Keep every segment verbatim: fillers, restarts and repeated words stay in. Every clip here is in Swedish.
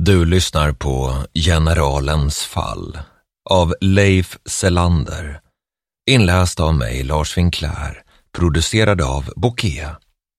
Du lyssnar på Generalens fall av Leif Selander, inläst av mig Lars Winkler, producerad av Bokeh.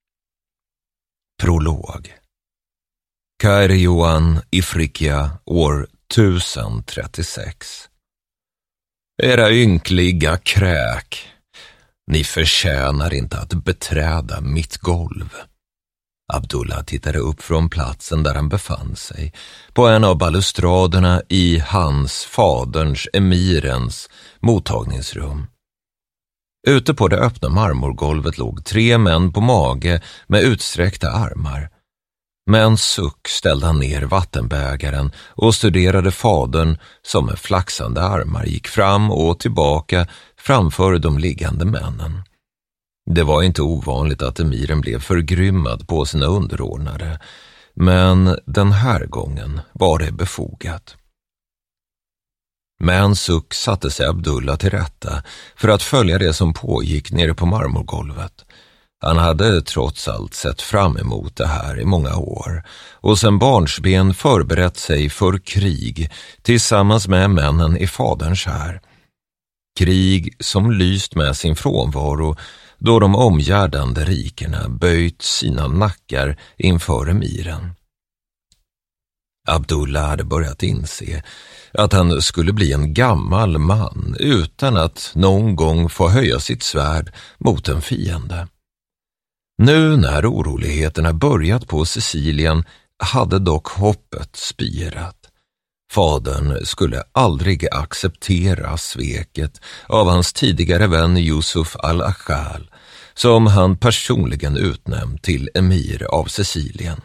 Prolog. Kairjoan i Frikia år tusen trettiosex. Era ynkliga kräk, ni förtjänar inte att beträda mitt golv. Abdullah tittade upp från platsen där han befann sig, på en av balustraderna i hans, faderns, emirens mottagningsrum. Ute på det öppna marmorgolvet låg tre män på mage med utsträckta armar. Med en suck ställde han ner vattenbägaren och studerade fadern som med flaxande armar gick fram och tillbaka framför de liggande männen. Det var inte ovanligt att emiren blev förgrymmad på sina underordnade, men den här gången var det befogat. Med en suck satte sig Abdullah till rätta för att följa det som pågick nere på marmorgolvet. Han hade trots allt sett fram emot det här i många år och sedan barnsben förberett sig för krig tillsammans med männen i faderns här. Krig som lyst med sin frånvaro då de omgärdande rikerna böjt sina nackar inför emiren. Abdullah hade börjat inse att han skulle bli en gammal man utan att någon gång få höja sitt svärd mot en fiende. Nu när oroligheterna börjat på Sicilien hade dock hoppet spirat. Fadern skulle aldrig acceptera sveket av hans tidigare vän Yusuf al-Akhal, som han personligen utnämnt till emir av Sicilien.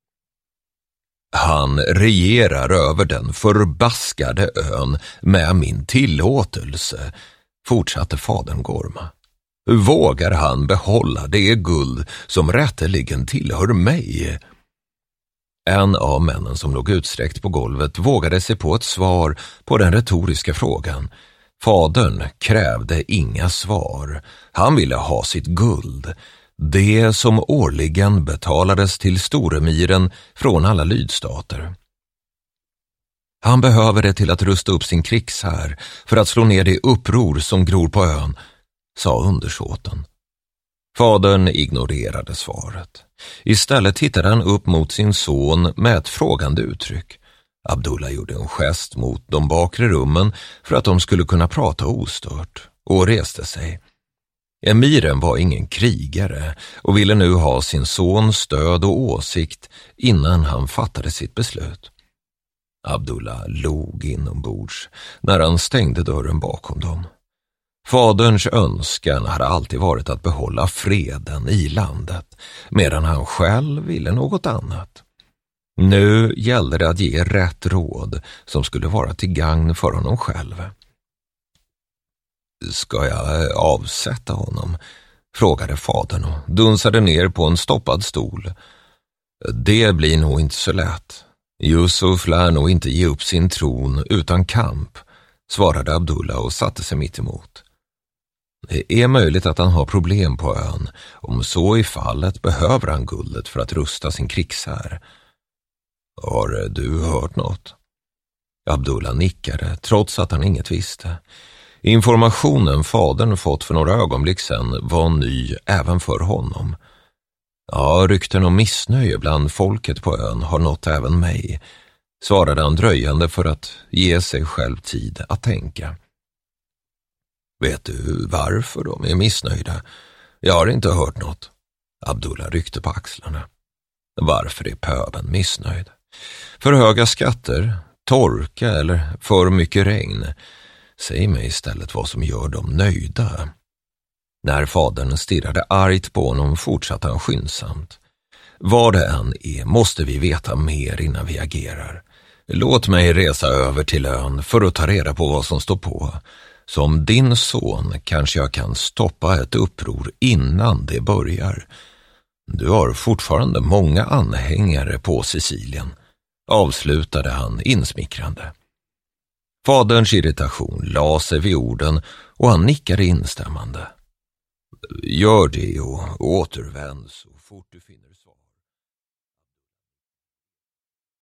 Han regerar över den förbaskade ön med min tillåtelse, fortsatte fadern gorma. Vågar han behålla det guld som rätteligen tillhör mig? En av männen som låg utsträckt på golvet vågade sig på ett svar på den retoriska frågan. Fadern krävde inga svar. Han ville ha sitt guld. Det som årligen betalades till storemiren från alla lydstater. Han behöver det till att rusta upp sin krigshär för att slå ner det uppror som gror på ön, sa undersåten. Fadern ignorerade svaret. Istället tittade han upp mot sin son med ett frågande uttryck. Abdullah gjorde en gest mot de bakre rummen för att de skulle kunna prata ostört och reste sig. Emiren var ingen krigare och ville nu ha sin sons stöd och åsikt innan han fattade sitt beslut. Abdullah log inombords när han stängde dörren bakom dem. Faderns önskan hade alltid varit att behålla freden i landet, medan han själv ville något annat. Nu gällde det att ge rätt råd som skulle vara till gagn för honom själv. Ska jag avsätta honom? Frågade fadern och dunsade ner på en stoppad stol. Det blir nog inte så lätt. Yusuf lär nog inte ge upp sin tron utan kamp, svarade Abdullah och satte sig mitt emot. Det är möjligt att han har problem på ön. Om så i fallet behöver han guldet för att rusta sin krigshär. Har du hört något? Abdullah nickade, trots att han inget visste. Informationen fadern fått för några ögonblick sedan var ny även för honom. Ja, rykten om missnöje bland folket på ön har nått även mig, svarade han dröjande för att ge sig själv tid att tänka. Vet du varför de är missnöjda? Jag har inte hört något. Abdullah ryckte på axlarna. Varför är pöben missnöjd? För höga skatter, torka eller för mycket regn? Säg mig istället vad som gör dem nöjda. När fadern stirrade argt på honom fortsatte han skyndsamt. Vad det än är måste vi veta mer innan vi agerar. Låt mig resa över till ön för att ta reda på vad som står på. Som din son kanske jag kan stoppa ett uppror innan det börjar. Du har fortfarande många anhängare på Sicilien, avslutade han insmickrande. Faderns irritation la sig vid orden och han nickade instämmande. Gör det och återvänd så fort du finner så.